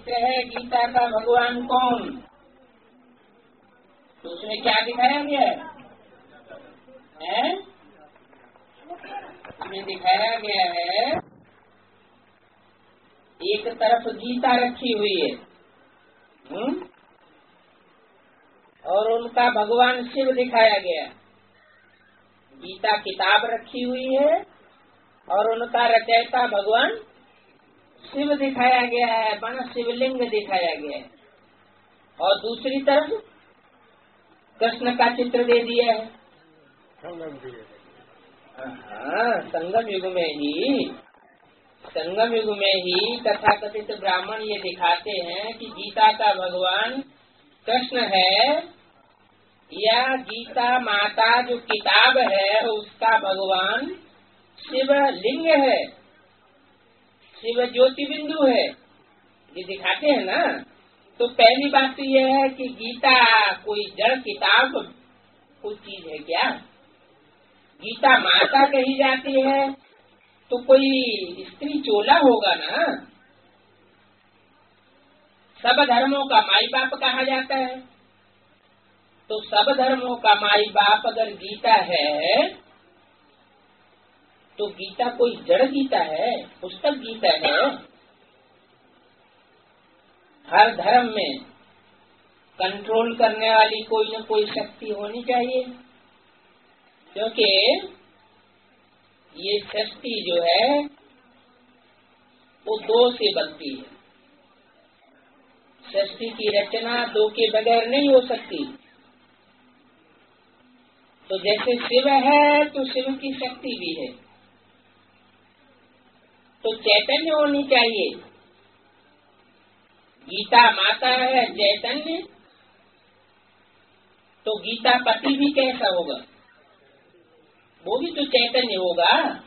चित्र है गीता का भगवान कौन, तो उसमें क्या दिखाया गया है? उसमें दिखाया गया है एक तरफ गीता रखी हुई है, और उनका भगवान शिव दिखाया गया। गीता किताब रखी हुई है और उनका रचयिता भगवान शिव दिखाया गया है, माना शिवलिंग दिखाया गया है। और दूसरी तरफ कृष्ण का चित्र दे दिया है। हाँ, संगम युग में ही तथाकथित ब्राह्मण ये दिखाते हैं कि गीता का भगवान कृष्ण है, या गीता माता जो किताब है उसका भगवान शिव लिंग है, शिव ज्योति बिंदु है, ये दिखाते हैं ना। तो पहली बात तो यह है कि गीता कोई जड़ किताब कोई चीज है क्या? गीता माता कही जाती है तो कोई स्त्री चोला होगा ना। सब धर्मों का माई बाप कहा जाता है, तो सब धर्मों का माई बाप अगर गीता है तो गीता कोई जड़ गीता है, पुस्तक गीता है। हर धर्म में कंट्रोल करने वाली कोई न कोई शक्ति होनी चाहिए, क्योंकि ये सृष्टि जो है वो दो से बनती है। सृष्टि की रचना दो के बगैर नहीं हो सकती। तो जैसे शिव है तो शिव की शक्ति भी है, तो चैतन्य होनी चाहिए। गीता माता है चैतन्य, तो गीता पति भी कैसा होगा? वो भी तो चैतन्य होगा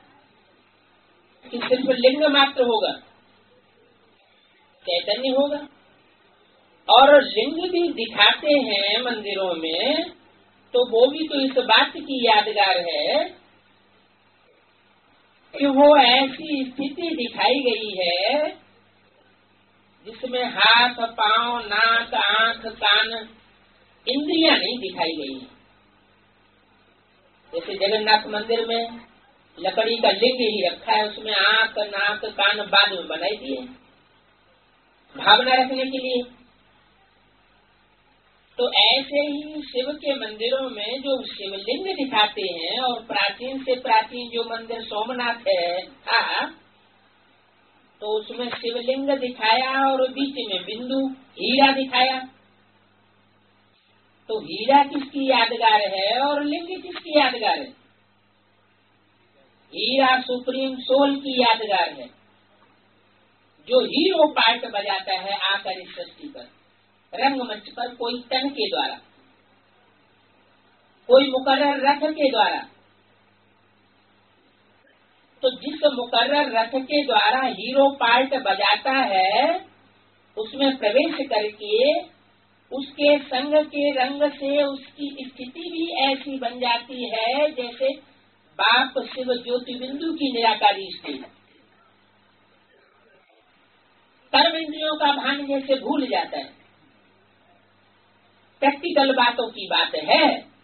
कि सिर्फ लिंग मात्र होगा? चैतन्य होगा। और लिंग भी दिखाते हैं मंदिरों में, तो वो भी तो इस बात की यादगार है कि वो ऐसी स्थिति दिखाई गई है जिसमें हाथ पांव नाक आंख कान इंद्रियां नहीं दिखाई गई। जैसे जगन्नाथ मंदिर में लकड़ी का लिंग ही रखा है, उसमें आंख नाक कान बाद में बनाई दिए भावना रखने के लिए। तो ऐसे ही शिव के मंदिरों में जो शिवलिंग दिखाते हैं, और प्राचीन से प्राचीन जो मंदिर सोमनाथ है था, तो उसमें शिवलिंग दिखाया और बीच में बिंदु हीरा दिखाया। तो हीरा किसकी यादगार है और लिंग किसकी यादगार है? हीरा सुप्रीम सोल की यादगार है, जो हीरो पार्ट बजाता है आकर इस सृष्टि पर, रंगमंच पर, कोई तन के द्वारा, कोई मुकर्रर रथ के द्वारा। तो जिस मुकर्रर रथ के द्वारा हीरो पार्ट बजाता है, उसमें प्रवेश करके उसके संग के रंग से उसकी स्थिति भी ऐसी बन जाती है जैसे बाप शिव ज्योति बिंदु की निराकारी स्थिति। कर्म इंद्रियों का भान जैसे भूल जाता है। प्रैक्टिकल बातों की बात है।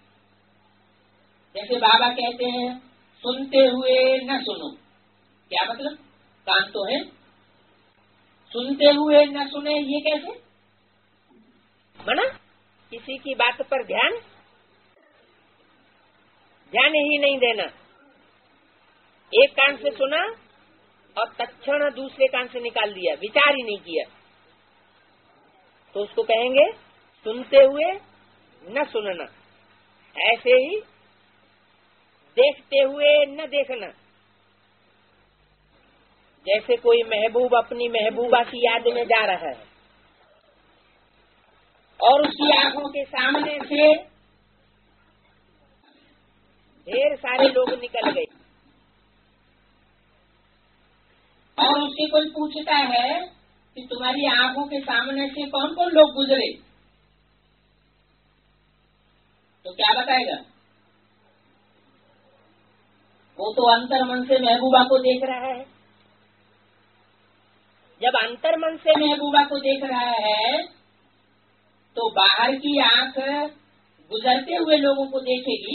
जैसे बाबा कहते हैं सुनते हुए न सुनो, क्या मतलब? कान तो है, सुनते हुए न सुने, ये कैसे माना? किसी की बात पर ध्यान ही नहीं देना। एक कान से सुना और तत्क्षण दूसरे कान से निकाल दिया, विचार ही नहीं किया, तो उसको कहेंगे सुनते हुए न सुनना। ऐसे ही देखते हुए न देखना। जैसे कोई महबूब अपनी महबूबा की याद में जा रहा है और उसकी आंखों के सामने से ढेर सारे लोग निकल गए, और उससे कोई पूछता है कि तुम्हारी आंखों के सामने से कौन कौन लोग गुजरे, तो क्या बताएगा? वो तो अंतर मन से महबूबा को देख रहा है। जब अंतर्मन से महबूबा को देख रहा है तो बाहर की आंख गुजरते हुए लोगों को देखेगी।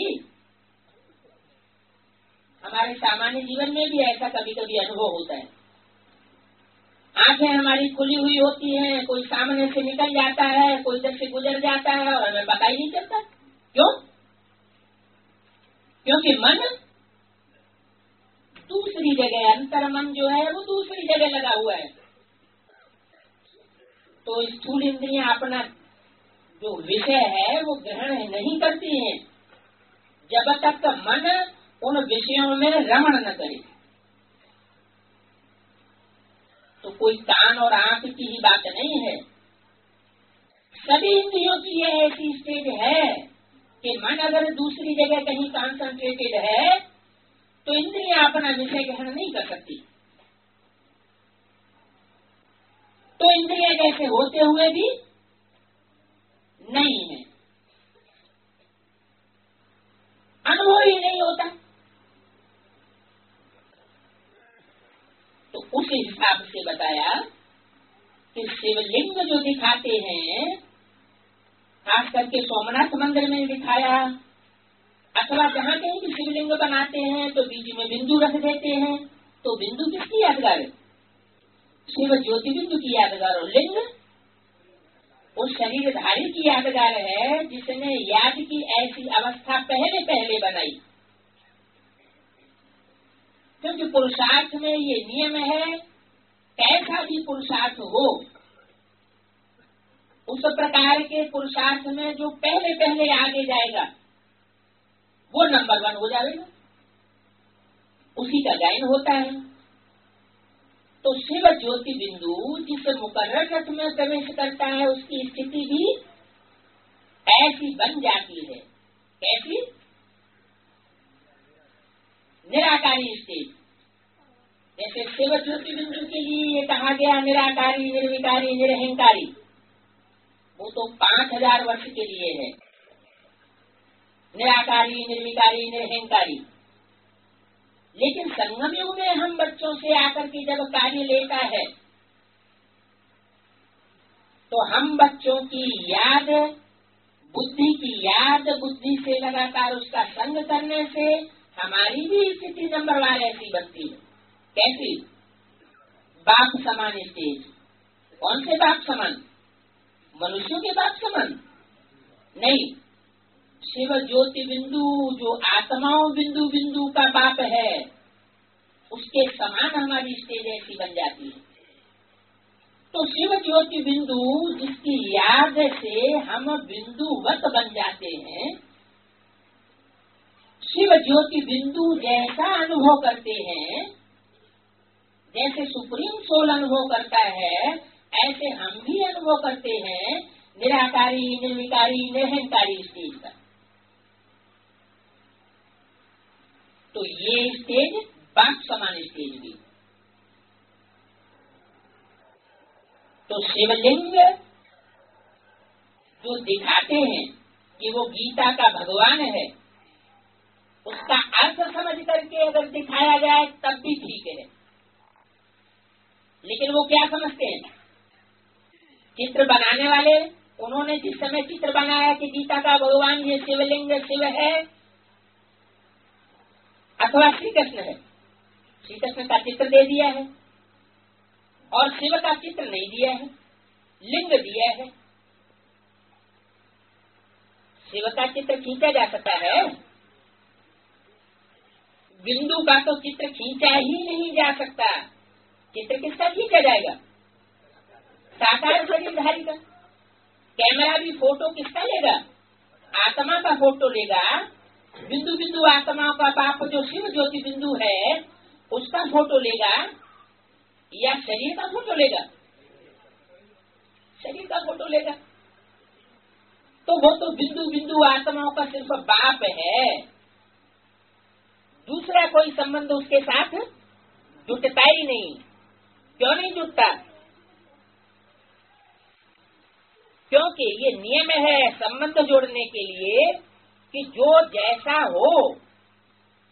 हमारे सामान्य जीवन में भी ऐसा कभी कभी अनुभव होता है। आंखें हमारी खुली हुई होती हैं, कोई सामने से निकल जाता है, कोई इधर से गुजर जाता है और हमें पता ही नहीं चलता। क्यों? क्योंकि मन दूसरी जगह, अंतर्मन जो है वो दूसरी जगह लगा हुआ है। तो स्थूल इंद्रियां अपना जो विषय है वो ग्रहण नहीं करती हैं जब तक मन उन विषयों में रमण न करे। तो कोई कान और आंख की ही बात नहीं है, सभी इंद्रियों की यह ऐसी स्टेज है कि मन अगर दूसरी जगह कहीं कॉन्सेंट्रेटेड है तो इंद्रियां अपना विषय ग्रहण नहीं कर सकती। तो इंद्रियां जैसे होते हुए भी नहीं है, अनुभव ही नहीं होता। तो उस हिसाब से बताया कि शिवलिंग जो दिखाते हैं, खास करके सोमनाथ मंदिर में दिखाया, अथवा जहाँ कहीं भी शिवलिंग बनाते हैं तो बीच में बिंदु रख देते हैं। तो बिंदु किसकी यादगार है? शिव ज्योति बिंदु की यादगार। और लिंग उस शरीरधारी की यादगार है जिसने याद की ऐसी अवस्था पहले पहले बनाई। क्योंकि पुरुषार्थ में ये नियम है, कैसा भी पुरुषार्थ हो उस प्रकार के पुरुषार्थ में जो पहले पहले आगे जाएगा वो नंबर 1 हो जाएगा, उसी का गायन होता है। तो शिव ज्योति बिंदु जिस मुकर्रर रथ में प्रवेश करता है उसकी स्थिति भी ऐसी बन जाती है। कैसी? निराकारी स्थिति। जैसे शिव ज्योति बिंदु के लिए ये कहा गया निराकारी, निर्विकारी, निरहंकारी, वो तो 5000 वर्ष के लिए है। निराकारी, निर्विकारी, निरहंकारी। लेकिन संगम युग में हम बच्चों से आकर के जब कार्य लेता है तो हम बच्चों की याद, बुद्धि की याद, बुद्धि से लगातार उसका संग करने से हमारी भी स्थिति नंबरवार ऐसी बनती है। कैसी? बाप समान स्टेज। कौन से बाप समान? मनुष्यों के बाप समान नहीं, शिव ज्योति बिंदु जो आत्माओं बिंदु बिंदु का बाप है उसके समान हमारी स्टेज ऐसी बन जाती है। तो शिव ज्योति बिंदु जिसकी याद से हम बिंदुवत बन जाते हैं, शिव ज्योति बिंदु जैसा अनुभव करते हैं, जैसे सुप्रीम सोल अनुभव करता है, ऐसे हम भी अनुभव करते हैं निराकारी, निर्विकारी, निरहंकारी स्टेज का। तो ये स्टेज बाप समान स्टेज भी। तो शिवलिंग जो दिखाते हैं कि वो गीता का भगवान है, उसका अर्थ समझ करके अगर दिखाया जाए तब भी ठीक है। लेकिन वो क्या समझते हैं? चित्र बनाने वाले, उन्होंने जिस समय चित्र बनाया कि गीता का भगवान ये शिवलिंग शिव है अथवा श्री कृष्ण है, श्री कृष्ण का चित्र दे दिया है और शिव का चित्र नहीं दिया है, लिंग दिया है। शिव का चित्र खींचा जा सकता है, बिंदु का तो चित्र खींचा ही नहीं जा सकता। चित्र किसका खींचा जाएगा? साकार शरीरधारी का। कैमरा भी फोटो किसका लेगा? आत्मा का फोटो लेगा। बिंदु बिंदु आत्मा का बाप जो शिव ज्योति बिंदु है उसका फोटो लेगा या शरीर का फोटो लेगा? शरीर का फोटो लेगा। तो वो तो बिंदु बिंदु आत्माओं का सिर्फ बाप है, दूसरा कोई संबंध उसके साथ जुटता ही नहीं। क्यों नहीं जुटता? क्योंकि ये नियम है संबंध जोड़ने के लिए कि जो जैसा हो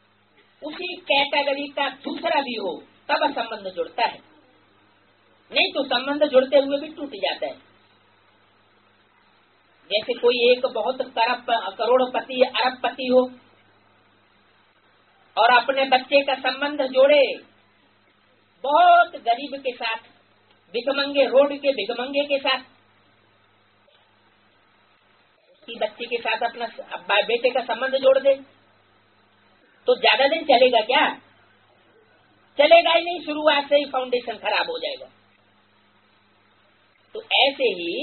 उसी कैटेगरी का दूसरा भी हो तब संबंध जुड़ता है। नहीं तो संबंध जुड़ते हुए भी टूट जाता है। जैसे कोई एक बहुत करोड़पति अरबपति हो और अपने बच्चे का संबंध जोड़े बहुत गरीब के साथ, भिखमंगे, रोड के भिखमंगे के साथ, कि बच्चे के साथ अपना बेटे का संबंध जोड़ दे, तो ज्यादा दिन चलेगा क्या? चलेगा ही नहीं, शुरुआत से ही फाउंडेशन खराब हो जाएगा। तो ऐसे ही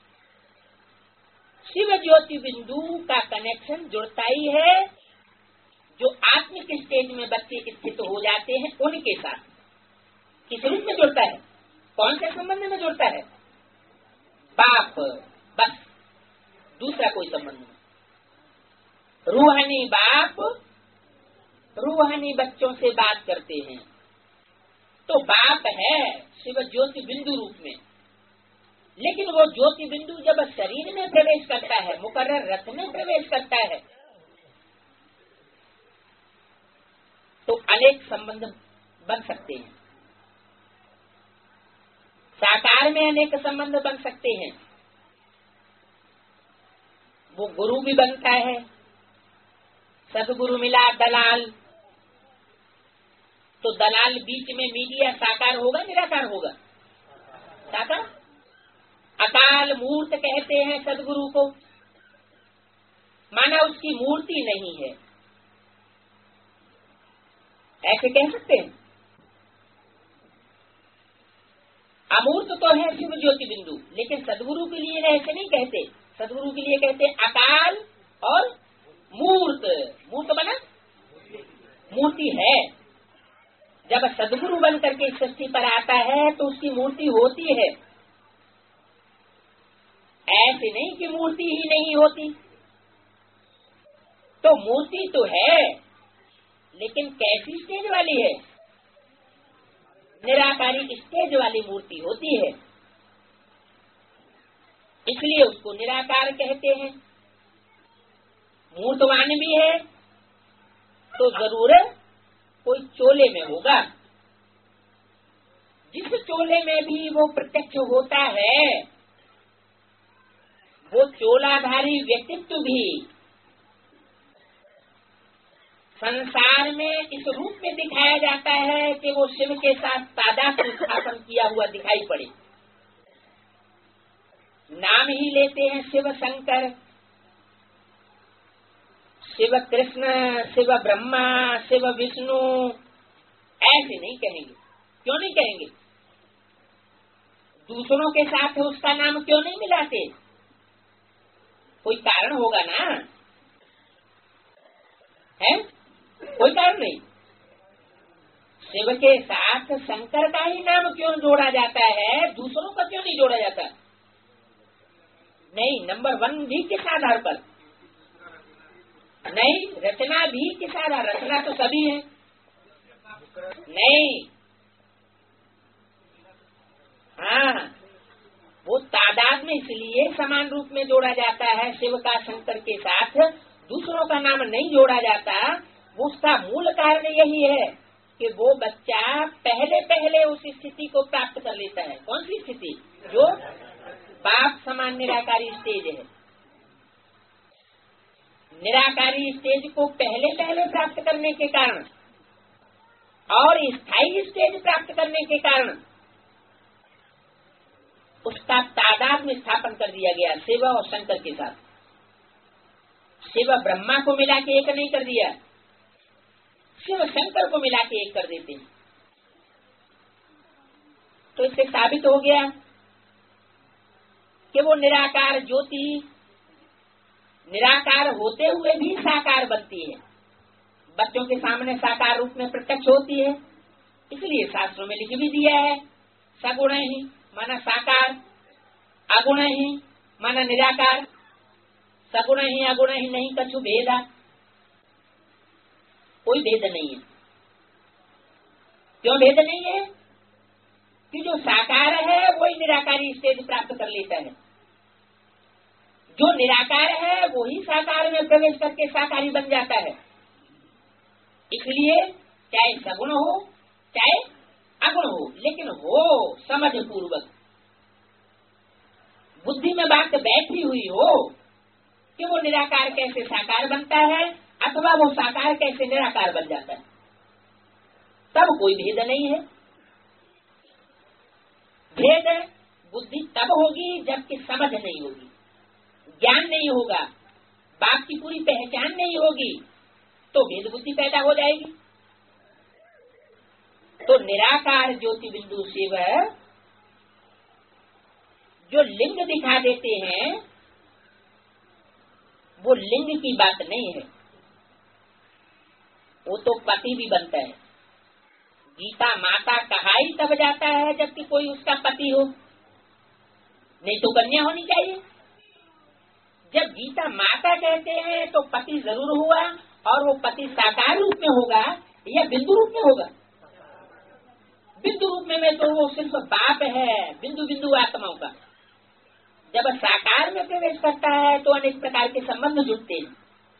शिव ज्योति बिंदु का कनेक्शन जुड़ता ही है जो आत्मिक स्टेज में बच्चे स्थित हो जाते हैं उनके साथ। किस रूप में जुड़ता है? कौन से संबंध में जुड़ता है? बाप, बस, दूसरा कोई संबंध नहीं। रूहानी बाप रूहानी बच्चों से बात करते हैं, तो बाप है शिव ज्योति बिंदु रूप में। लेकिन वो ज्योति बिंदु जब शरीर में प्रवेश करता है, मुकर्रर रथ में प्रवेश करता है, तो अनेक संबंध बन सकते हैं। साकार में अनेक संबंध बन सकते हैं। वो गुरु भी बनता है, सदगुरु मिला दलाल, तो दलाल बीच में मीडिया साकार होगा निराकार होगा? साकार। अकाल मूर्त कहते हैं सदगुरु को, माना उसकी मूर्ति नहीं है, ऐसे कह सकते हैं। अमूर्त तो है शिव ज्योति बिंदु, लेकिन सदगुरु के लिए ऐसे नहीं कहते। सदगुरु के लिए कहते अकाल और मूर्त। मूर्त बना मूर्ति है। जब सदगुरु बन करके इस सृष्टि पर आता है तो उसकी मूर्ति होती है, ऐसे नहीं कि मूर्ति ही नहीं होती। तो मूर्ति तो है, लेकिन कैसी स्टेज वाली है? निराकारी स्टेज वाली मूर्ति होती है, इसलिए उसको निराकार कहते हैं। मूर्तवान भी है तो जरूर कोई चोले में होगा। जिस चोले में भी वो प्रत्यक्ष होता है, वो चोलाधारी व्यक्तित्व भी संसार में इस रूप में दिखाया जाता है कि वो शिव के साथ तादात्म्य स्थापन किया हुआ दिखाई पड़े। नाम ही लेते हैं शिव शंकर, शिव कृष्ण, शिव ब्रह्मा, शिव विष्णु, ऐसे नहीं कहेंगे। क्यों नहीं कहेंगे? दूसरों के साथ उसका नाम क्यों नहीं मिलाते? कोई कारण होगा ना, है? कोई कारण नहीं। शिव के साथ शंकर का ही नाम क्यों जोड़ा जाता है, दूसरों का क्यों नहीं जोड़ा जाता? नहीं, नंबर 1 भी किस आधार पर? नहीं, रचना भी किस आधार? रचना तो सभी है। नहीं, हाँ, वो तादाद में इसलिए समान रूप में जोड़ा जाता है शिव का शंकर के साथ, दूसरों का नाम नहीं जोड़ा जाता। उसका मूल कारण यही है कि वो बच्चा पहले उस स्थिति को प्राप्त कर लेता है। कौन सी स्थिति? जो बाप समान निराकारी स्टेज है। निराकारी स्टेज को पहले प्राप्त करने के कारण और स्थायी स्टेज प्राप्त करने के कारण उसका तादाद में स्थापन कर दिया गया शिव और शंकर के साथ। शिव ब्रह्मा को मिला के एक नहीं कर दिया, शिव शंकर को मिला के एक कर देते हैं। तो इससे साबित हो गया कि वो निराकार ज्योति निराकार होते हुए भी साकार बनती है, बच्चों के सामने साकार रूप में प्रत्यक्ष होती है। इसलिए शास्त्रों में लिख भी दिया है, सगुण ही माना साकार, अगुण ही माना निराकार। सगुण ही अगुण ही नहीं कछु भेदा, कोई भेद नहीं है। क्यों भेद नहीं है? कि जो साकार है वही निराकारी स्टेज प्राप्त कर लेता है, जो निराकार है वही साकार में प्रवेश करके साकारी बन जाता है। इसलिए चाहे सगुण हो चाहे अगुण हो, लेकिन हो समझ पूर्वक, बुद्धि में बात बैठी हुई हो कि वो निराकार कैसे साकार बनता है अथवा वो साकार कैसे निराकार बन जाता है, तब कोई भेद नहीं है। भेद बुद्धि तब होगी जबकि समझ नहीं होगी, ज्ञान नहीं होगा, बात की पूरी पहचान नहीं होगी, तो भेद बुद्धि पैदा हो जाएगी। तो निराकार ज्योति बिंदु शिव जो लिंग दिखा देते हैं वो लिंग की बात नहीं है, वो तो पति भी बनता है। गीता माता कहा ही तब जाता है जबकि कोई उसका पति हो, नहीं तो कन्या होनी चाहिए। जब गीता माता कहते हैं तो पति जरूर हुआ, और वो पति साकार रूप में होगा या बिंदु रूप में होगा। बिंदु रूप में तो वो सिर्फ बाप है बिंदु बिंदु आत्माओं का। जब साकार में प्रवेश करता है तो अनेक प्रकार के संबंध जुड़ते हैं,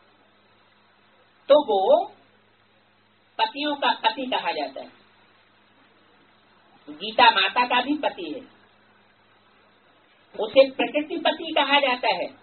तो वो पतियों का पति कहा जाता है। गीता माता का भी पति है, उसे प्रकृति पति कहा जाता है।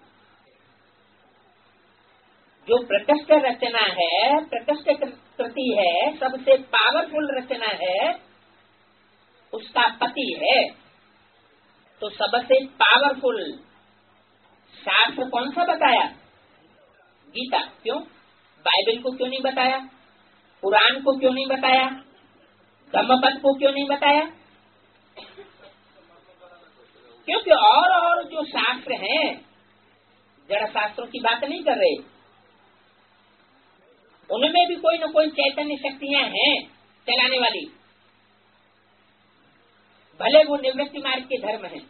जो प्रकृष्ट रचना है, प्रकृष्ट कृति है, सबसे पावरफुल रचना है, उसका पति है। तो सबसे पावरफुल शास्त्र कौन सा बताया? गीता। क्यों? बाइबल को क्यों नहीं बताया? कुरान को क्यों नहीं बताया? धम्मपद को क्यों नहीं बताया? क्योंकि और जो शास्त्र हैं, जड़ शास्त्रों की बात नहीं कर रहे, उनमें भी कोई न कोई चैतन्य शक्तियां हैं चलाने वाली, भले वो निवृत्ति मार्ग के धर्म हैं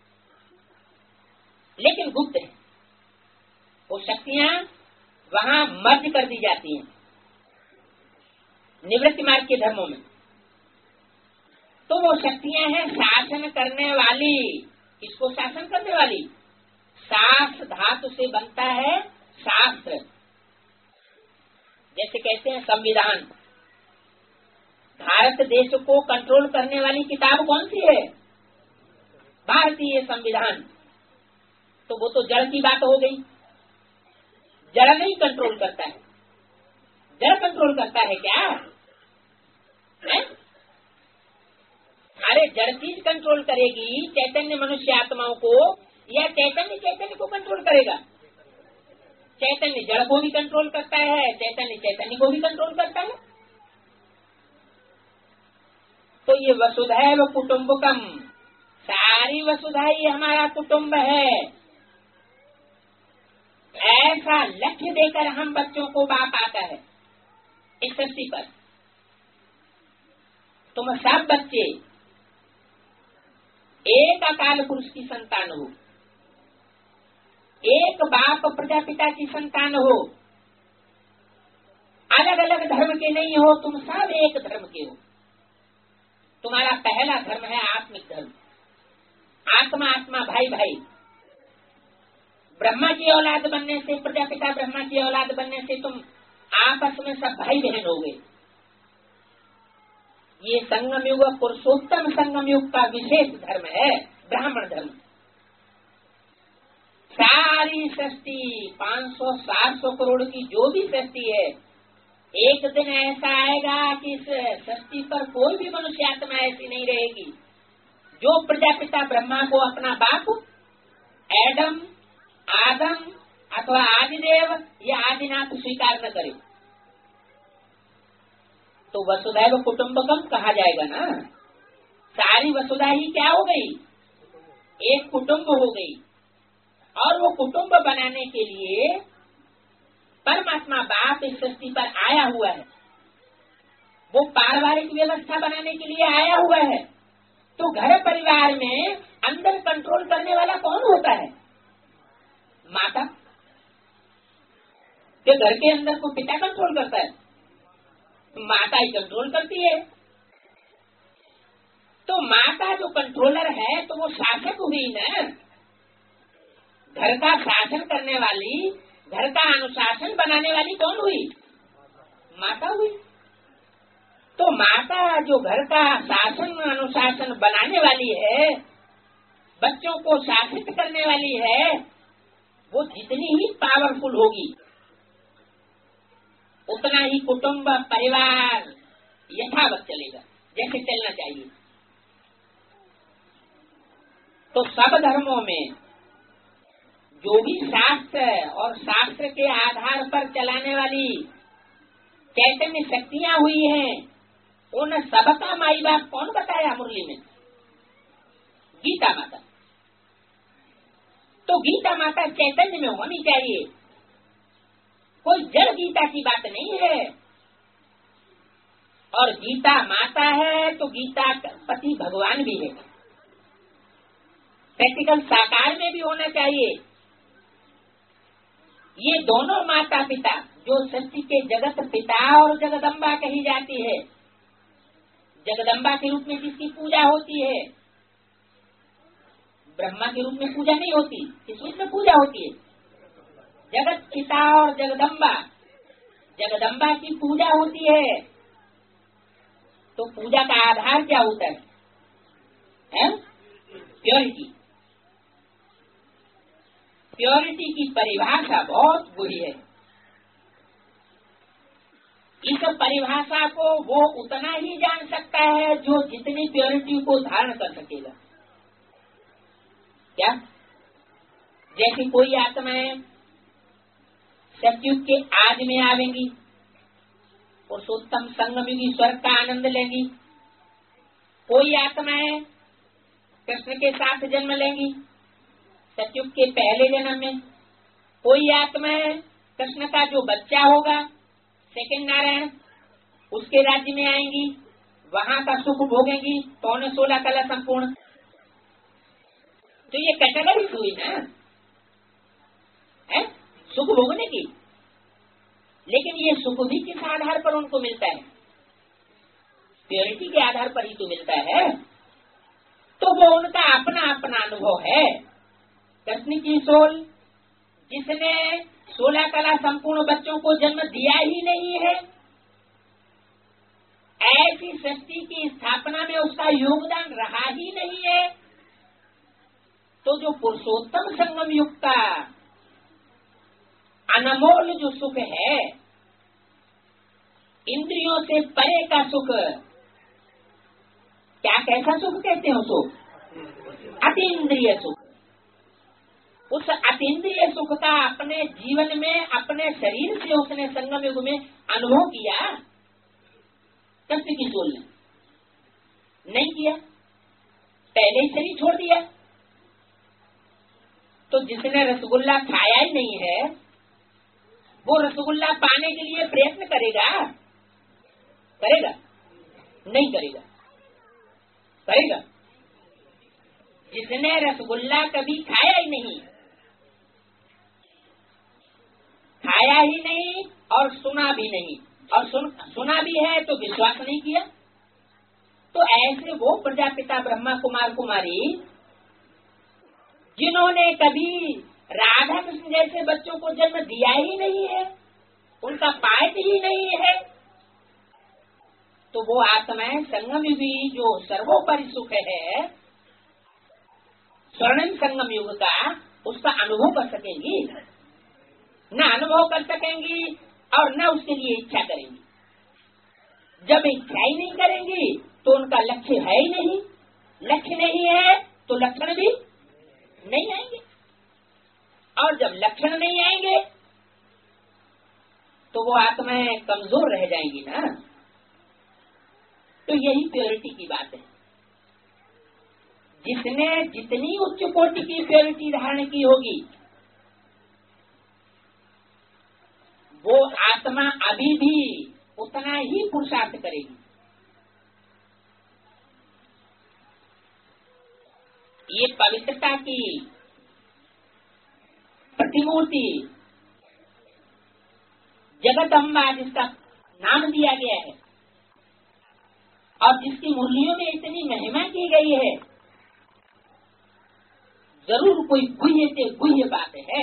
लेकिन गुप्त है। वो शक्तियां वहां मर्ज कर दी जाती हैं निवृत्ति मार्ग के धर्मों में। तो वो शक्तियां हैं शासन करने वाली। किसको शासन करने वाली? शास्त्र धातु से बनता है शास्त्र। जैसे कहते हैं संविधान, भारत देश को कंट्रोल करने वाली किताब कौन सी है? भारतीय संविधान। तो वो तो जड़ की बात हो गई। जड़ नहीं कंट्रोल करता है, जड़ कंट्रोल करता है क्या है? अरे जड़ चीज कंट्रोल करेगी चैतन्य मनुष्य आत्माओं को, या चैतन्य को कंट्रोल करेगा? चैतन्य जड़ को भी कंट्रोल करता है, चैतन्य को भी कंट्रोल करता है। तो ये वसुधैव कुटुम्बकम, सारी वसुधा ही हमारा कुटुम्ब है। ऐसा लक्ष्य देकर हम बच्चों को बाप आता है इस सृष्टि पर। तुम सब बच्चे एक अकाल पुरुष की संतान हो, एक बाप प्रजापिता की संतान हो, अलग अलग धर्म के नहीं हो, तुम सब एक धर्म के हो। तुम्हारा पहला धर्म है आत्मिक धर्म, आत्मा आत्मा भाई भाई। ब्रह्मा की औलाद बनने से, प्रजापिता ब्रह्मा की औलाद बनने से तुम आपस में सब भाई बहन हो गए। ये संगम युग, पुरुषोत्तम संगम युग का विशेष धर्म है ब्राह्मण धर्म। सारी सृष्टि 500-700 करोड़ की जो भी सृष्टि है, एक दिन ऐसा आएगा कि इस सृष्टि पर कोई भी मनुष्य आत्मा ऐसी नहीं रहेगी जो प्रजापिता ब्रह्मा को अपना बाप एडम, आदम अथवा आदिदेव या आदिनाथ स्वीकार न करे। तो वसुधैव कुटुम्बकम कहा जाएगा ना। सारी वसुधा ही क्या हो गई? एक कुटुम्ब हो गई। और वो कुटुम्ब बनाने के लिए परमात्मा बाप इस सृष्टि पर आया हुआ है। वो पारिवारिक व्यवस्था बनाने के लिए आया हुआ है। तो घर परिवार में अंदर कंट्रोल करने वाला कौन होता है? माता। कि घर के अंदर को पिता कंट्रोल करता है? माता ही कंट्रोल करती है। तो माता जो कंट्रोलर है तो वो शासक हुई ना। घर का शासन करने वाली, घर का अनुशासन बनाने वाली कौन हुई? माता हुई। तो माता जो घर का शासन अनुशासन बनाने वाली है, बच्चों को शासित करने वाली है, वो जितनी ही पावरफुल होगी उतना ही कुटुंब परिवार यथावत चलेगा, जैसे चलना चाहिए। तो सब धर्मों में जो भी शास्त्र और शास्त्र के आधार पर चलाने वाली चैतन्य शक्तियां हुई हैं, उन सबका माई बाप कौन बताया मुरली में? गीता माता। तो गीता माता चैतन्य में होनी चाहिए, कोई जड़ गीता की बात नहीं है। और गीता माता है तो गीता पति भगवान भी है, प्रैक्टिकल साकार में भी होना चाहिए। ये दोनों माता पिता जो सृष्टि के जगत पिता और जगदम्बा कही जाती है, जगदम्बा के रूप में जिसकी पूजा होती है, ब्रह्मा के रूप में पूजा नहीं होती, किस रूप में पूजा होती है? जगत पिता और जगदम्बा, जगदम्बा की पूजा होती है। तो पूजा का आधार क्या होता है? प्योरिटी। प्योरिटी की परिभाषा बहुत बुरी है। इस परिभाषा को वो उतना ही जान सकता है जो जितनी प्योरिटी को धारण कर सकेगा। क्या? जैसे कोई आत्माएं सतयुग के आज में आवेंगी, पुरुषोत्तम संगमयुगी स्वर्ग का आनंद लेंगी। कोई आत्माएं कृष्ण के साथ जन्म लेंगी सतयुग के पहले जन्म में। कोई आत्माएं कृष्ण का जो बच्चा होगा सेकंड नारायण, उसके राज्य में आएंगी, वहां का सुख भोगेंगी, 16 कला संपूर्ण। तो ये कैटेगरी हुई ना है सुख भोगने की। लेकिन ये सुख भी किस आधार पर उनको मिलता है? प्योरिटी के आधार पर ही तो मिलता है। तो वो उनका अपना अपना अनुभव है। कृष्ण की सोल जिसने 16 कला संपूर्ण बच्चों को जन्म दिया ही नहीं है, ऐसी सृष्टि की स्थापना में उसका योगदान रहा ही नहीं है, तो जो पुरुषोत्तम संगम युग का अनमोल जो सुख है, इंद्रियों से परे का सुख, क्या कैसा सुख कहते हैं उसको? अतीन्द्रिय सुख। उस अतीन्द्रिय सुख का अपने जीवन में अपने शरीर से उसने संगम युग में अनुभव किया। कृष्ण की सोल ने नहीं किया, पहले ही शरीर छोड़ दिया। तो जिसने रसगुल्ला खाया ही नहीं है, वो रसगुल्ला पाने के लिए प्रयत्न करेगा? करेगा? नहीं करेगा। करेगा? जिसने रसगुल्ला कभी खाया ही नहीं, खाया ही नहीं और सुना भी नहीं, और सुना भी है तो विश्वास नहीं किया, तो ऐसे वो प्रजापिता ब्रह्मा कुमार कुमारी जिन्होंने कभी राधा कृष्ण जैसे बच्चों को जन्म दिया ही नहीं है, उनका पाठ ही नहीं है, तो वो आत्माएं संगम युगी जो सर्वोपरि सुख है स्वर्णिम संगम युग का, उसका अनुभव कर सकेंगी? न अनुभव कर सकेंगी और न उसके लिए इच्छा करेंगी। जब इच्छा ही नहीं करेंगी तो उनका लक्ष्य है ही नहीं, लक्ष्य नहीं है तो लक्षण भी नहीं आएंगे, और जब लक्षण नहीं आएंगे तो वो आत्माएं कमजोर रह जाएंगी ना। तो यही प्योरिटी की बात है। जिसने जितनी उच्च कोटि की प्योरिटी धारण की होगी, वो आत्मा अभी भी उतना ही पुरुषार्थ करेगी। ये पवित्रता की प्रतिमूर्ति जगदम्बा जिसका नाम दिया गया है और जिसकी मुरलियों में इतनी महिमा की गई है, जरूर कोई गुह्य से गुह्य बात है।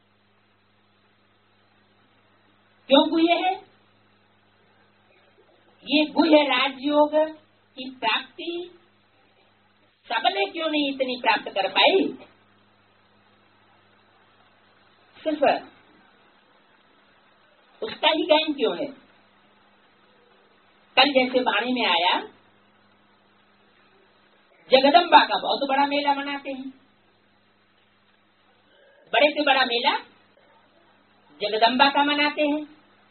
क्यों गुह्य है? ये गुह्य राजयोग की प्राप्ति सबने क्यों नहीं इतनी प्राप्त कर पाई? सिर्फ उसका ही ज्ञान क्यों है? कल जैसे वाणी में आया, जगदम्बा का बहुत बड़ा मेला मनाते हैं। बड़े से बड़ा मेला जगदम्बा का मनाते हैं।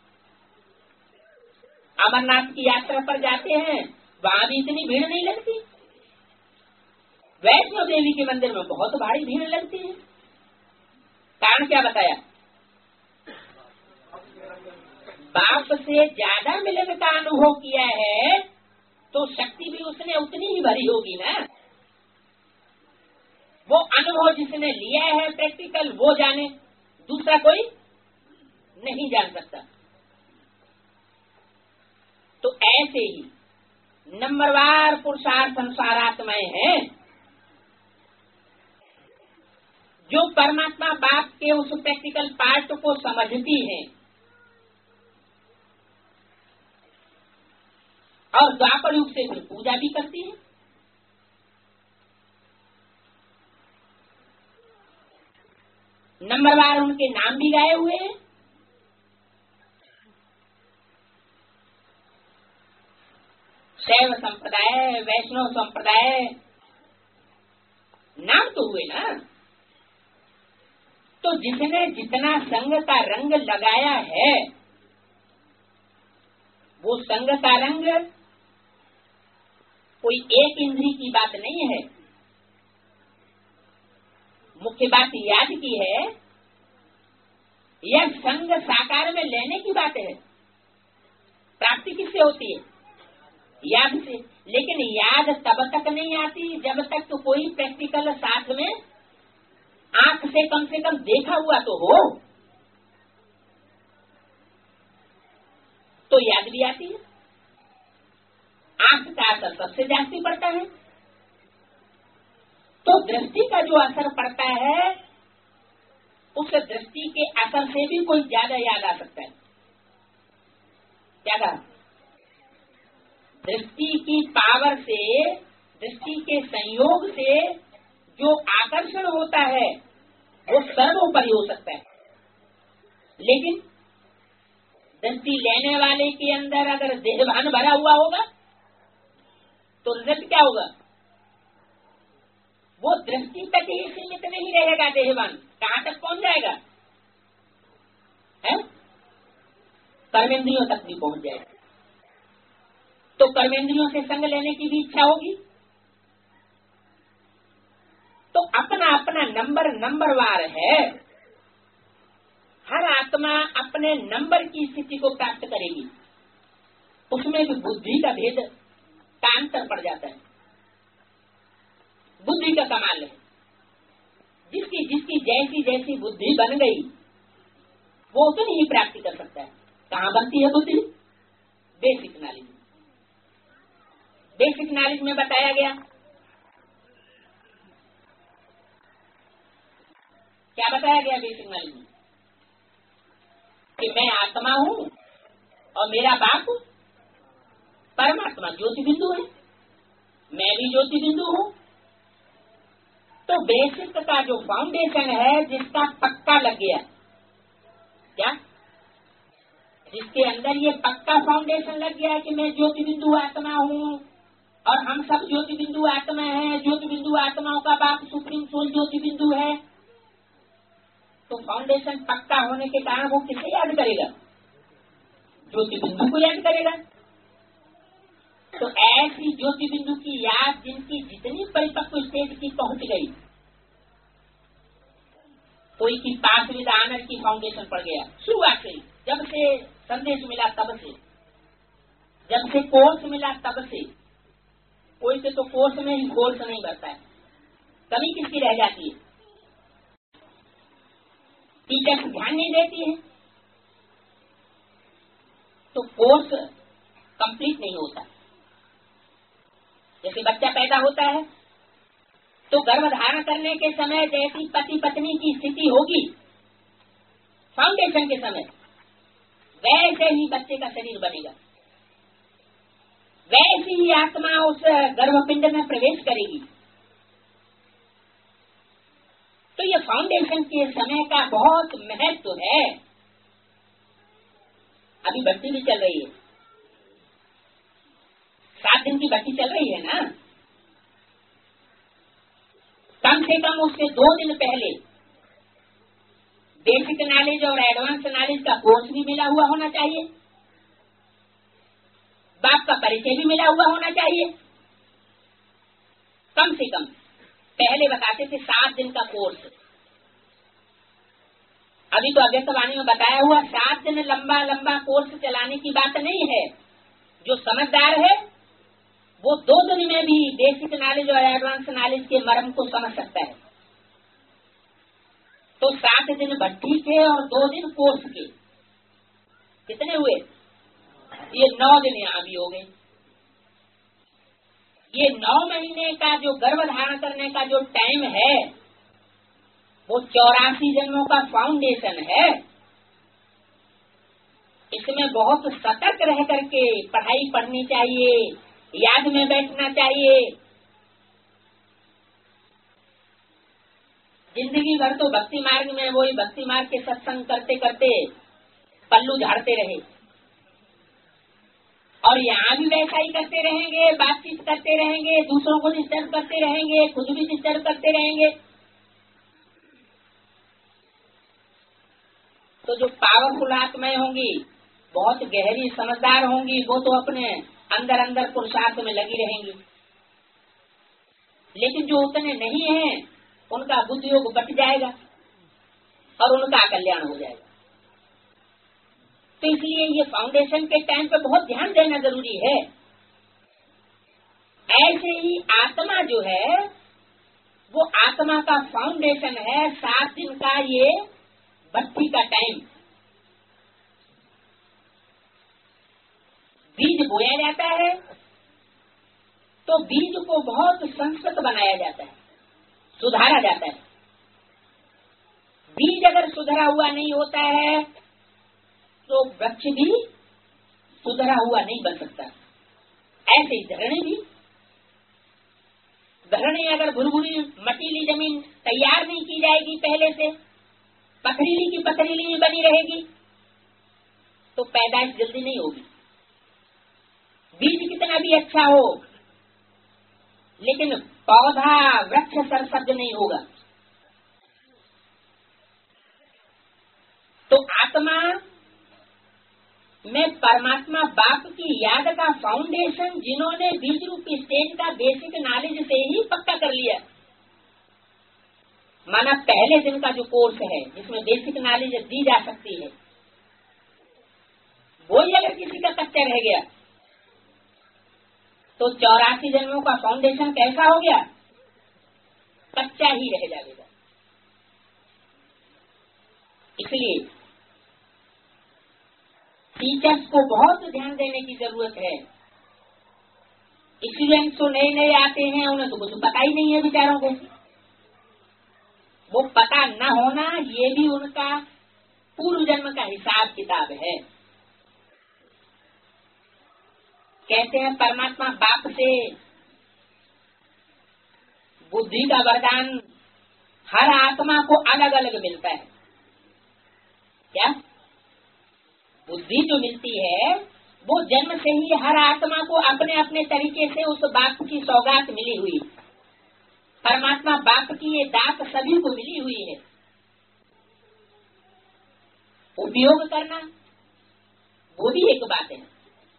अमरनाथ की यात्रा पर जाते हैं, वहां भी इतनी भीड़ नहीं लगती। वैष्णो देवी के मंदिर में बहुत भारी भीड़ लगती है। कारण क्या बताया? बाप से ज्यादा मिलन का अनुभव किया है तो शक्ति भी उसने उतनी ही भरी होगी ना। वो अनुभव जिसने लिया है प्रैक्टिकल, वो जाने, दूसरा कोई नहीं जान सकता। तो ऐसे ही नंबरवार पुरुषार्थ संसारात्माएं हैं जो परमात्मा बाप के उस प्रैक्टिकल पार्ट को समझती हैं और द्वापर युग से फिर पूजा भी करती है। नंबरवार उनके नाम भी गाए हुए हैं। शैव संप्रदाय, वैष्णव संप्रदाय, नाम तो हुए ना। तो जिसने जितना संग का रंग लगाया है, वो संग का रंग कोई एक इंद्री की बात नहीं है। मुख्य बात याद की है, यह संग साकार में लेने की बात है। प्राप्ति किससे होती है? याद से। लेकिन याद तब तक नहीं आती जब तक तो कोई प्रैक्टिकल साथ में आंख से कम देखा हुआ तो हो, तो याद भी आती है। आंख का असर सबसे जास्ती पड़ता है। तो दृष्टि का जो असर पड़ता है, उस दृष्टि के असर से भी कोई ज्यादा याद आ सकता है। क्या कहा? दृष्टि की पावर से, दृष्टि के संयोग से जो आकर्षण होता है वो सर्वोपरि हो सकता है। लेकिन दृष्टि लेने वाले के अंदर अगर देहभान भरा हुआ होगा तो रिजल्ट क्या होगा? वो दृष्टि तक ही सीमित नहीं रहेगा। देहभान कहाँ तक पहुंच जाएगा? है? कर्मेंद्रियों तक भी पहुंच जाएगा। तो कर्मेंद्रियों से संग लेने की भी इच्छा होगी। तो अपना अपना नंबरवार है। हर आत्मा अपने नंबर की स्थिति को प्राप्त करेगी। उसमें भी बुद्धि का भेद का अंतर पड़ जाता है। बुद्धि का कमाल है। जिसकी जिसकी जैसी जैसी बुद्धि बन गई वो उतनी ही प्राप्ति कर सकता है। कहाँ बनती है बुद्धि? Basic knowledge. बेसिक नॉलेज में बताया गया, क्या बताया गया बेसिक नॉलेज में? कि मैं आत्मा हूँ और मेरा बाप परमात्मा ज्योति बिंदु है, मैं भी ज्योति बिंदु हूँ। तो बेसिक का जो फाउंडेशन है, जिसका पक्का लग गया, क्या जिसके अंदर ये पक्का फाउंडेशन लग गया कि मैं ज्योति बिंदु आत्मा हूँ और हम सब ज्योति बिंदु आत्मा है, ज्योति बिंदु आत्माओं का बाप सुप्रीम सोल ज्योति बिंदु है, तो फाउंडेशन पक्का होने के कारण वो किसे याद करेगा? ज्योति बिंदु को याद करेगा। तो ऐसी ज्योति बिंदु की याद जिनकी जितनी परिपक्व स्टेज की पहुंच गई, कोई की पास विद आनर की फाउंडेशन पड़ गया शुरुआत से, जब से संदेश मिला तब से, जब से कोर्स मिला तब से। कोई से तो कोर्स में ही कोर्स नहीं बढ़ता है, कमी किसकी रह जाती है? टीचर ध्यान नहीं देती है तो कोर्स कंप्लीट नहीं होता। जैसे बच्चा पैदा होता है तो गर्भ धारण करने के समय जैसी पति पत्नी की स्थिति होगी फाउंडेशन के समय, वैसे ही बच्चे का शरीर बनेगा। वैसी ही आत्मा उस गर्भपिंड में प्रवेश करेगी। तो ये फाउंडेशन के समय का बहुत महत्व है। अभी बत्ती भी चल रही है, 7 दिन की बत्ती चल रही है ना। कम से कम उससे 2 दिन पहले बेसिक नॉलेज और एडवांस नॉलेज का कोर्स भी मिला हुआ होना चाहिए, बाप का परिचय भी मिला हुआ होना चाहिए। कम से कम पहले बताते थे 7 दिन का कोर्स, अभी तो अव्यक्तवाणी में बताया हुआ 7 दिन लंबा लंबा कोर्स चलाने की बात नहीं है। जो समझदार है वो 2 दिन में भी बेसिक नॉलेज और एडवांस नॉलेज के मर्म को समझ सकता है। तो 7 दिन भट्टी के और 2 दिन कोर्स के कितने हुए? ये 9 दिन यहाँ भी हो गए। ये 9 महीने का जो गर्भ धारण करने का जो टाइम है वो 84 जन्मों का फाउंडेशन है। इसमें बहुत सतर्क रह करके पढ़ाई पढ़नी चाहिए, याद में बैठना चाहिए। जिंदगी भर तो भक्ति मार्ग में वही भक्ति मार्ग के सत्संग करते करते पल्लू झाड़ते रहे और यहाँ भी वैसा ही करते रहेंगे, बातचीत करते रहेंगे, दूसरों को डिस्टर्ब करते रहेंगे, खुद भी डिस्टर्ब करते रहेंगे। तो जो पावरफुल आत्माएं होंगी, बहुत गहरी समझदार होंगी, वो तो अपने अंदर अंदर पुरुषार्थ में लगी रहेंगी। लेकिन जो उतने नहीं हैं उनका बुद्धि योग बट जाएगा और उनका कल्याण हो जाएगा। तो इसलिए ये फाउंडेशन के टाइम पे बहुत ध्यान देना जरूरी है। ऐसे ही आत्मा जो है वो आत्मा का फाउंडेशन है। 7 दिन का ये भट्टी का टाइम, बीज बोया जाता है तो बीज को बहुत संस्कृत बनाया जाता है, सुधारा जाता है। बीज अगर सुधरा हुआ नहीं होता है तो वृक्ष भी सुधरा हुआ नहीं बन सकता। ऐसे ही धरणी अगर भुरभुरी मटीली जमीन तैयार नहीं की जाएगी, पहले से पथरीली की पथरीली बनी रहेगी तो पैदाइश जल्दी नहीं होगी। बीज कितना भी अच्छा हो लेकिन पौधा वृक्ष सरसब्ज नहीं होगा। तो आत्मा में परमात्मा बाप की याद का फाउंडेशन जिन्होंने बीज रूपी स्टेज का बेसिक नॉलेज से ही पक्का कर लिया, माना पहले दिन का जो कोर्स है जिसमें बेसिक नॉलेज दी जा सकती है, वही अगर किसी का कच्चा रह गया तो 84 जन्मों का फाउंडेशन कैसा हो गया? कच्चा ही रह जाएगा। इसलिए टीचर्स को बहुत ध्यान देने की जरूरत है। स्टूडेंट्स तो नए नए आते हैं, उन्हें तो कुछ पता ही नहीं है बेचारों को। वो पता न होना ये भी उनका पूर्व जन्म का हिसाब किताब है। कहते हैं परमात्मा बाप से बुद्धि का वरदान हर आत्मा को अलग अलग मिलता है। क्या बुद्धि जो मिलती है वो जन्म से ही हर आत्मा को अपने अपने तरीके से उस बाप की सौगात मिली हुई। परमात्मा बाप की ये दात सभी को मिली हुई है। उपयोग करना वो भी एक बात है,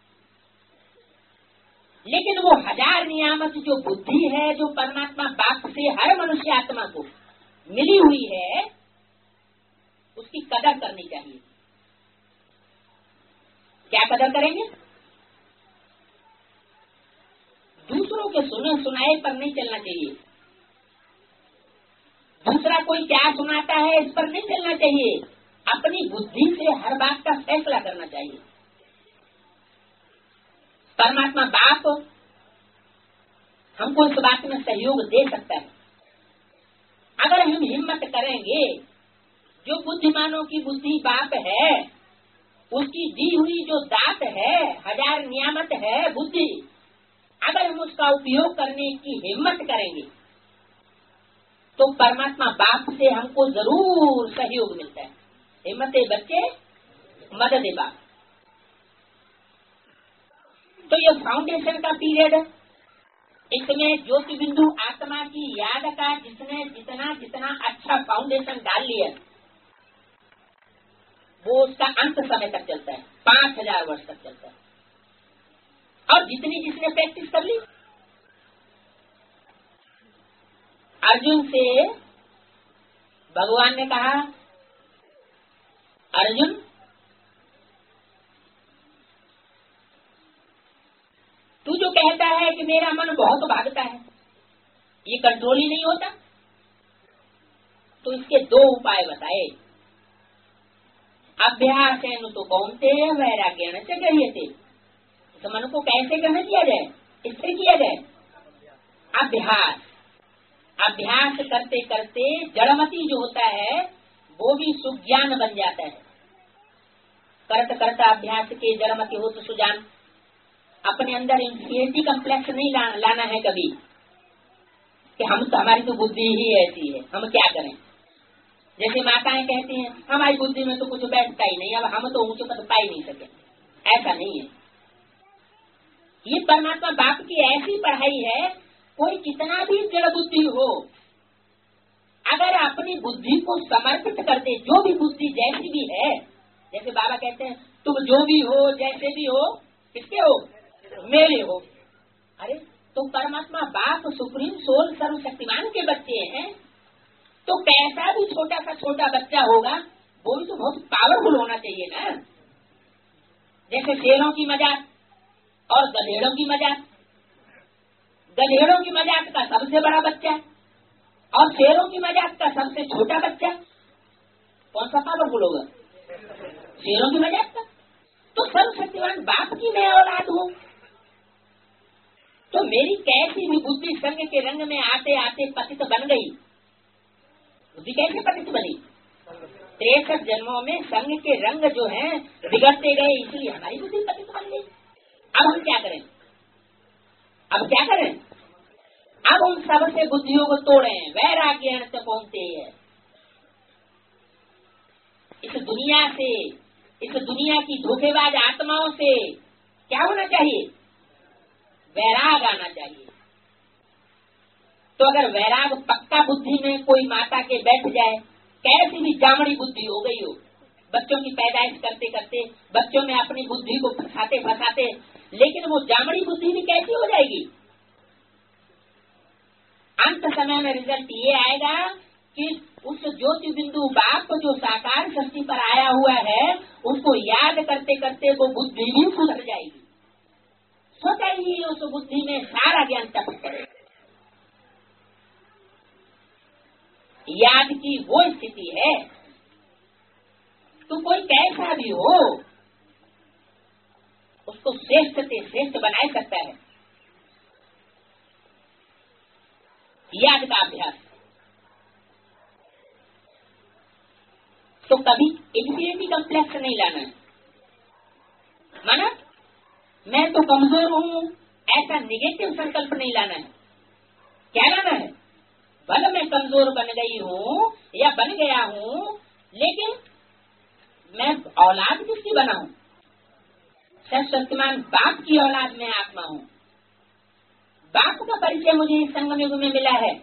लेकिन वो 1000 नियामत जो बुद्धि है जो परमात्मा बाप से हर मनुष्य आत्मा को मिली हुई है, उसकी कदर करनी चाहिए। क्या कदर करेंगे? दूसरों के सुने सुनाए पर नहीं चलना चाहिए। दूसरा कोई क्या सुनाता है इस पर नहीं चलना चाहिए। अपनी बुद्धि से हर बात का फैसला करना चाहिए। परमात्मा बाप हमको इस बात में सहयोग दे सकता है अगर हम हिम्मत करेंगे। जो बुद्धिमानों की बुद्धि बाप है, उसकी दी हुई जो दात है, 1000 नियामत है बुद्धि, अगर हम उसका उपयोग करने की हिम्मत करेंगे तो परमात्मा बाप से हमको जरूर सहयोग मिलता है। हिम्मत बच्चे मदद बाप। तो ये फाउंडेशन का पीरियड है। इसमें ज्योति बिंदु आत्मा की याद का जिसने जितना जितना अच्छा फाउंडेशन डाल लिया वो उसका अंत समय तक चलता है, 5000 वर्ष तक चलता है। और जितनी जिसने प्रैक्टिस कर ली, अर्जुन से भगवान ने कहा, अर्जुन तू जो कहता है कि मेरा मन बहुत भागता है, ये कंट्रोल ही नहीं होता, तो इसके 2 उपाय बताए। अभ्यास है तो कौनते वैराग्य से गृह्यते। तो मन को कैसे ग्रहण किया जाए, इससे किया जाए अभ्यास। अभ्यास करते करते जड़मति जो होता है वो भी सुज्ञान बन जाता है। करते करते अभ्यास के जड़मति हो तो सुजान। अपने अंदर इंफीरियरिटी कम्प्लेक्स नहीं लाना है कभी कि हम तो, हमारी तो बुद्धि ही ऐसी है, हम क्या करें। जैसे माताएं कहती हैं हमारी बुद्धि में तो कुछ बैठता ही नहीं, अब हम तो ऊंचे पद पा ही नहीं सके। ऐसा नहीं है। ये परमात्मा बाप की ऐसी पढ़ाई है, कोई कितना भी जड़ बुद्धि हो, अगर अपनी बुद्धि को समर्पित कर दे, जो भी बुद्धि जैसी भी है, जैसे बाबा कहते हैं तुम जो भी हो जैसे भी हो, किसके हो, मेरे हो। अरे तो परमात्मा बाप सुप्रीम सोल सर्वशक्तिमान के बच्चे हैं, तो कैसा भी छोटा सा छोटा बच्चा होगा वो भी तो बहुत पावरफुल होना चाहिए ना। जैसे शेरों की मजाक और गधेड़ों की मजाक, गधेड़ों की मजाक का सबसे बड़ा बच्चा और शेरों की मजाक का सबसे छोटा बच्चा, कौन सा पावरफुल होगा, शेरों की मजाक का। तो सर्वशक्तिमान बाप की मैं औलाद हूँ, तो मेरी कैसी भी बुद्धि संग के रंग में आते आते पतित बन गई। बुद्धि कैसे पतित बनी, 63 जन्मों में संग के रंग जो हैं बिगड़ते गए, इसलिए हमारी बुद्धि पतित बन गई। अब हम क्या करें, अब क्या करें, अब उन सब से बुद्धियों को तोड़े, वैराग्य से पहुंचते हैं। इस दुनिया से, इस दुनिया की धोखेबाज आत्माओं से क्या होना चाहिए, वैराग आना चाहिए। तो अगर वैराग पक्का बुद्धि में कोई माता के बैठ जाए, कैसी भी जामड़ी बुद्धि हो गई हो, बच्चों की पैदाइश करते करते बच्चों में अपनी बुद्धि को फंसाते फंसाते, लेकिन वो जामड़ी बुद्धि भी कैसी हो जाएगी, अंत समय में रिजल्ट ये आएगा कि उस ज्योति बिंदु बाप जो साकार सृष्टि पर आया हुआ है उसको याद करते करते वो बुद्धि भी सुधर जाएगी। स्वतः ही उस बुद्धि में सारा ज्ञान टपक पड़ेगा। याद की वो स्थिति है, तो कोई कैसा भी हो उसको श्रेष्ठ से श्रेष्ठ बना सकता है। याद का अभ्यास। तो कभी इंफीरियरिटी कम्प्लेक्स नहीं लाना है, माना मैं तो कमजोर हूँ, ऐसा निगेटिव संकल्प नहीं लाना है। क्या लाना है, भले मैं कमजोर बन गई हूँ या बन गया हूँ, लेकिन मैं औलाद किसकी बना हूँ, सर्वशक्तिमान बाप की औलाद में आत्मा हूँ। बाप का परिचय मुझे इस संगम युग में मिला है।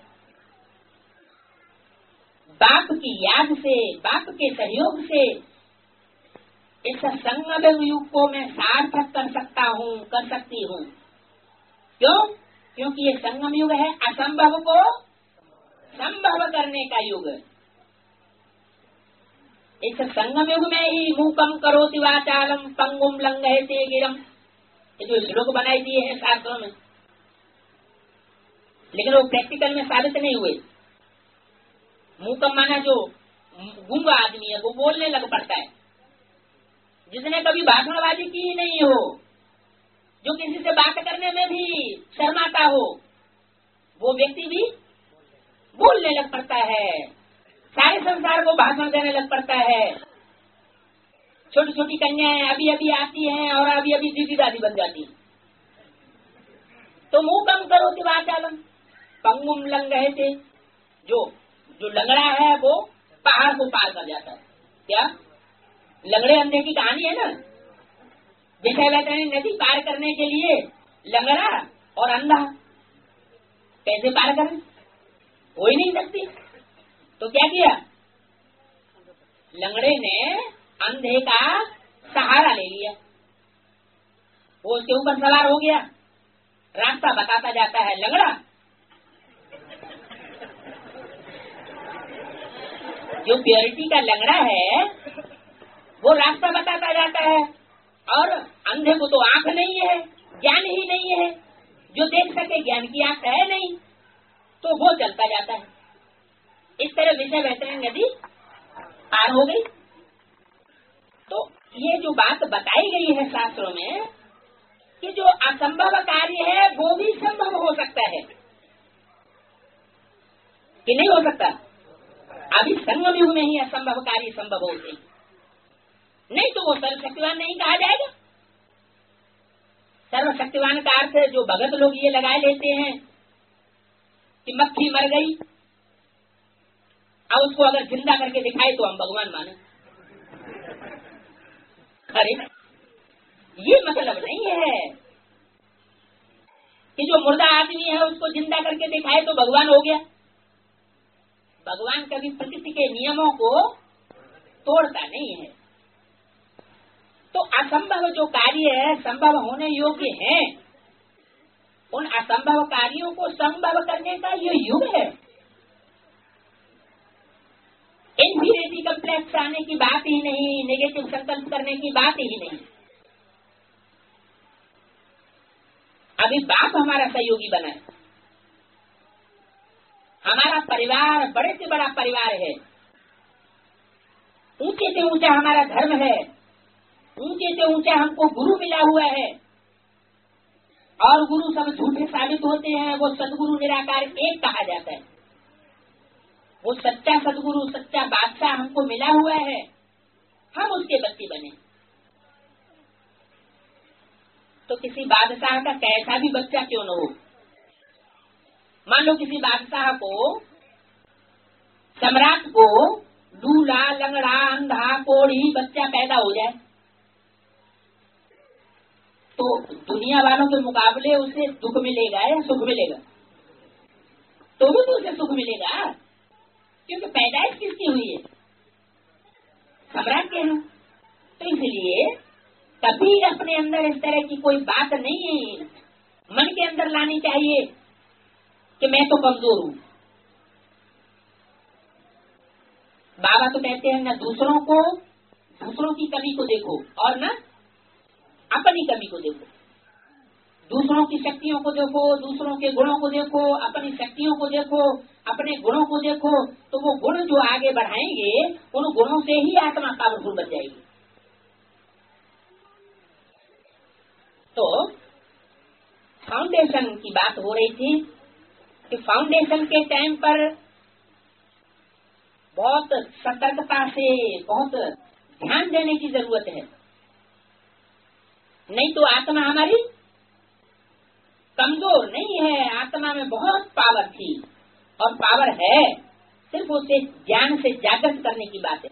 बाप की याद से, बाप के सहयोग से इस संगम युग को मैं सार्थक कर सकता हूँ, कर सकती हूँ। क्यों? क्योंकि ये संगम युग है असंभव को संभव करने का युग। इस संगम युग में ही मूकम करोति वाचालम पंगुम लंघयते गिरम, ये जो श्लोक बनाई दिए हैं शास्त्रों में, लेकिन वो प्रैक्टिकल में साबित नहीं हुए। मूकम माना जो गूंगा आदमी है वो बोलने लग पड़ता है, जिसने कभी भाषणबाजी की ही नहीं हो, जो किसी से बात करने में भी शर्माता हो, वो व्यक्ति भी बोलने लग पड़ता है, सारे संसार को भाषण देने लग पड़ता है। छोटी छोटी कन्याएं अभी अभी आती हैं और अभी अभी दीदी दादी बन जाती हैं। तो मूकम करोति वाचालम, पंगुम लंघयते, जो लंगड़ा है वो पहाड़ को पार कर जाता है। क्या लंगड़े अंधे की कहानी है ना, जैसे कहते हैं नदी पार करने के लिए लंगड़ा और अंधा कैसे पार करें, हो ही नहीं सकती। तो क्या किया, लंगड़े ने अंधे का सहारा ले लिया, वो उसके ऊपर सवार हो गया, रास्ता बताता जाता है लंगड़ा। जो प्योरिटी का लंगड़ा है वो रास्ता बताता जाता है, और अंधे को तो आंख नहीं है, ज्ञान ही नहीं है, जो देख सके, ज्ञान की आंख है नहीं, तो वो चलता जाता है। इस तरह विषय वैतरणी नदी पार हो गई। तो ये जो बात बताई गई है शास्त्रों में कि जो असंभव कार्य है वो भी संभव हो सकता है कि नहीं हो सकता। अभी संगम युग में ही असंभव कार्य संभव होते, नहीं तो वो सर्वशक्तिवान नहीं कहा जाएगा। सर्वशक्तिवान का अर्थ जो भगत लोग ये लगाए लेते हैं कि मक्खी मर गई, अब उसको अगर जिंदा करके दिखाए तो हम भगवान माने। अरे ये मतलब नहीं है कि जो मुर्दा आदमी है उसको जिंदा करके दिखाए तो भगवान हो गया। भगवान कभी प्रकृति के नियमों को तोड़ता नहीं है। तो असंभव जो कार्य है संभव होने योग्य है, उन असंभव कार्यों को संभव करने का ये युग है। इन्फीरियरिटी कम्प्लेक्स आने की बात ही नहीं, नेगेटिव संकल्प करने की बात ही नहीं। अभी बाप हमारा सहयोगी बना है, हमारा परिवार बड़े से बड़ा परिवार है, ऊंचे से ऊंचा हमारा धर्म है, ऊंचे से ऊंचा हमको गुरु मिला हुआ है, और गुरु सब झूठे साबित होते हैं। वो सदगुरु निराकार एक कहा जाता है, वो सच्चा सदगुरु सच्चा बादशाह हमको मिला हुआ है, हम उसके बच्चे बने। तो किसी बादशाह का कैसा भी बच्चा क्यों न हो, मान लो किसी बादशाह को, सम्राट को लूला लंगड़ा अंधा कोढ़ी बच्चा पैदा हो जाए, तो दुनिया वालों के मुकाबले उसे दुख मिलेगा या सुख मिलेगा? तो भी तो उसे सुख मिलेगा, क्योंकि पैदाइश किसकी हुई है? सम्राट के हैं। तो इसलिए कभी अपने अंदर इस तरह की कोई बात नहीं मन के अंदर लानी चाहिए कि मैं तो कमजोर हूँ। बाबा तो कहते हैं न दूसरों की कमी को देखो और न अपनी कमी को देखो। दूसरों की शक्तियों को देखो, दूसरों के गुणों को देखो, अपनी शक्तियों को देखो, अपने गुणों को देखो, तो वो गुण जो आगे बढ़ाएंगे उन गुणों से ही आत्मा पावरफुल बन जाएगी। तो फाउंडेशन की बात हो रही थी कि फाउंडेशन के टाइम पर बहुत सतर्कता से, बहुत ध्यान देने की जरूरत है, नहीं तो आत्मा हमारी कमजोर नहीं है। आत्मा में बहुत पावर थी और पावर है, सिर्फ उसे ज्ञान से जागृत करने की बात है।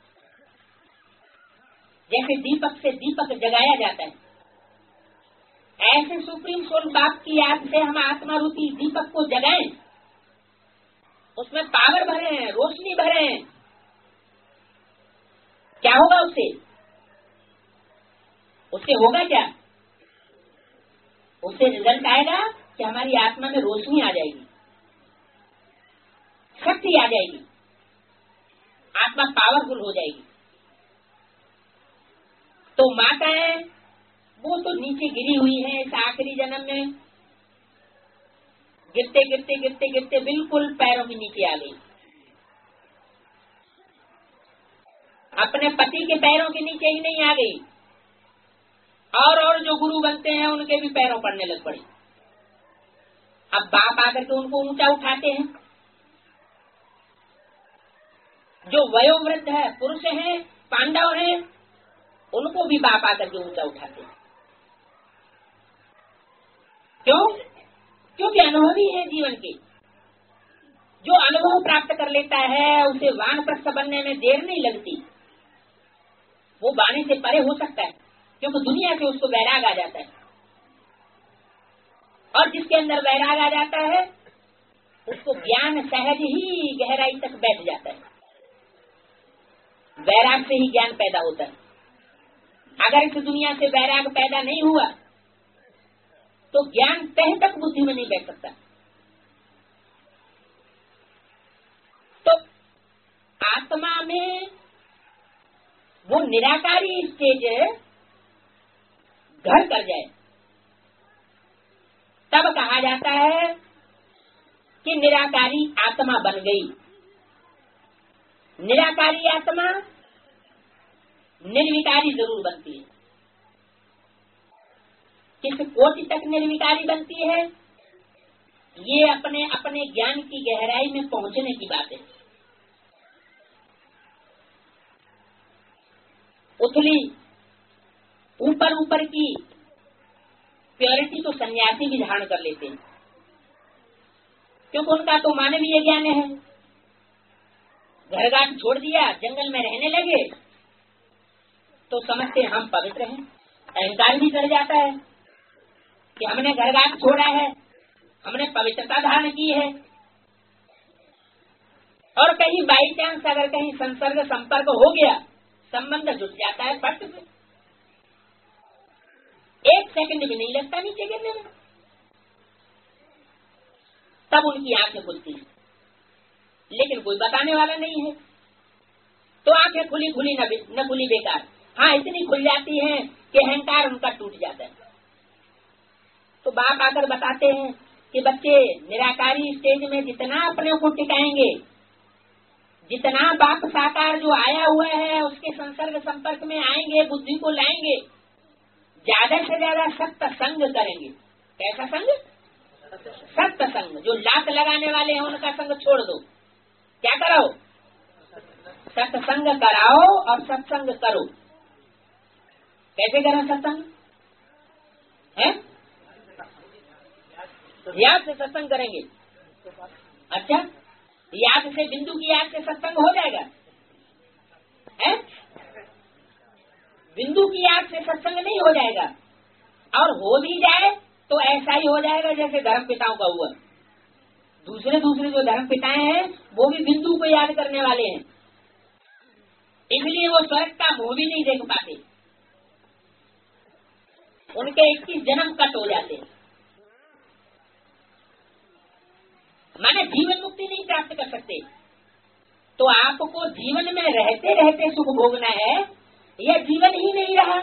जैसे दीपक से दीपक जगाया जाता है, ऐसे सुप्रीम सोल बाप की याद से हम आत्मा रूपी दीपक को जगाएं, उसमें पावर भरें, रोशनी भरें। क्या होगा उससे? उससे होगा क्या? उससे रिजल्ट आएगा कि हमारी आत्मा में रोशनी आ जाएगी, शक्ति आ जाएगी, आत्मा पावरफुल हो जाएगी। तो माताएं वो तो नीचे गिरी हुई है इस आखिरी जन्म में, गिरते गिरते गिरते गिरते बिल्कुल पैरों के नीचे आ गई, अपने पति के पैरों के नीचे ही नहीं आ गई, और जो गुरु बनते हैं उनके भी पैरों पड़ने लग पड़ी। अब बाप आकर के उनको ऊंचा उठाते हैं। जो वयोवृद्ध है, पुरुष हैं, पांडव हैं, उनको भी बाप आकर के ऊंचा उठाते हैं। क्यों? क्योंकि अनुभवी है जीवन के। जो अनुभव प्राप्त कर लेता है उसे वानप्रस्थ बनने में देर नहीं लगती, वो वाणी से परे हो सकता है, क्योंकि दुनिया से उसको वैराग आ जाता है। और जिसके अंदर वैराग आ जाता है उसको ज्ञान सहज ही गहराई तक बैठ जाता है। वैराग से ही ज्ञान पैदा होता है। अगर इस दुनिया से वैराग पैदा नहीं हुआ तो ज्ञान तह तक बुद्धि में नहीं बैठ सकता। तो आत्मा में वो निराकारी स्टेज घर कर जाए तब कहा जाता है कि निराकारी आत्मा बन गई। निराकारी आत्मा निर्विकारी जरूर बनती है। किस कोटि तक निर्विकारी बनती है, ये अपने अपने ज्ञान की गहराई में पहुंचने की बात है। उथली ऊपर ऊपर की प्योरिटी तो सन्यासी भी धारण कर लेते हैं, क्योंकि उनका तो मानवीय ज्ञान है। घर घाट छोड़ दिया, जंगल में रहने लगे तो समझते हम पवित्र हैं। अहंकार भी चढ़ जाता है कि हमने घर घाट छोड़ा है, हमने पवित्रता धारण की है। और कहीं बाई चांस अगर कहीं संसर्ग संपर्क हो गया, संबंध जुट जाता है पट से, एक सेकंड भी नहीं लगता नीचे गिरने में, तब उनकी आंखें खुलती हैं। लेकिन कोई बताने वाला नहीं है, तो आंखें खुली खुली न खुली बेकार। हाँ, इतनी खुल जाती हैं कि अहंकार उनका टूट जाता है। तो बाप आकर बताते हैं कि बच्चे निराकारी स्टेज में जितना अपने को टिकाएंगे, जितना बाप साकार जो आया हुआ है उसके संसर्ग संपर्क में आएंगे, बुद्धि को लाएंगे, ज्यादा से ज्यादा सत्संग करेंगे। कैसा संग? सत्संग। जो लात लगाने वाले हैं उनका संग छोड़ दो। क्या कराओ? सत्संग कराओ और सत्संग करो। कैसे करें सत्संग? है याद से सत्संग करेंगे। अच्छा, याद से, बिंदु की याद से सत्संग हो जाएगा? है? बिंदु की याद से सत्संग नहीं हो जाएगा, और हो भी जाए तो ऐसा ही हो जाएगा जैसे धर्म पिताओं का हुआ। दूसरे जो धर्म पिताएं हैं वो भी बिंदु को याद करने वाले हैं, इसलिए वो स्वर्ग का मुंह भी नहीं देख पाते। उनके 21 जन्म कट हो जाते हैं, माने जीवन मुक्ति नहीं प्राप्त कर सकते। तो आपको जीवन में रहते रहते सुख भोगना है, यह जीवन ही नहीं रहा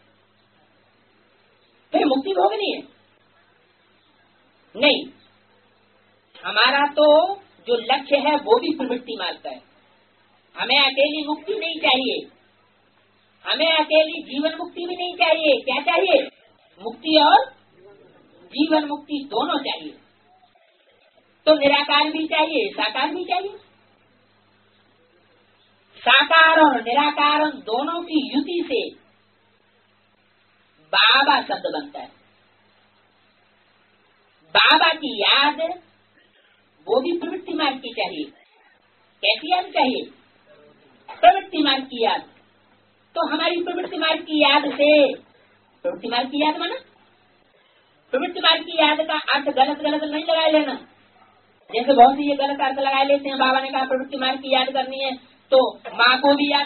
फिर मुक्ति भोगनी है? नहीं, हमारा तो जो लक्ष्य है वो भी प्रवृत्ति मार्ग का है। हमें अकेली मुक्ति नहीं चाहिए, हमें अकेली जीवन मुक्ति भी नहीं चाहिए। क्या चाहिए? मुक्ति और जीवन मुक्ति दोनों चाहिए। तो निराकार भी चाहिए, साकार भी चाहिए। साकार और निराकार दोनों की युति से बाबा शब्द बनता है। बाबा की याद वो भी प्रवृत्ति मार्ग की चाहिए। कैसी याद चाहिए? प्रवृत्ति मार्ग की याद। तो हमारी प्रवृत्ति मार्ग की याद से, प्रवृत्ति मार्ग की याद माना, प्रवृत्ति मार्ग की याद का अर्थ गलत नहीं लगा लेना। जैसे बहुत से ये गलत अर्थ लगा लेते हैं। बाबा ने कहा प्रवृत्ति मार्ग की याद करनी है तो माँ को भी याद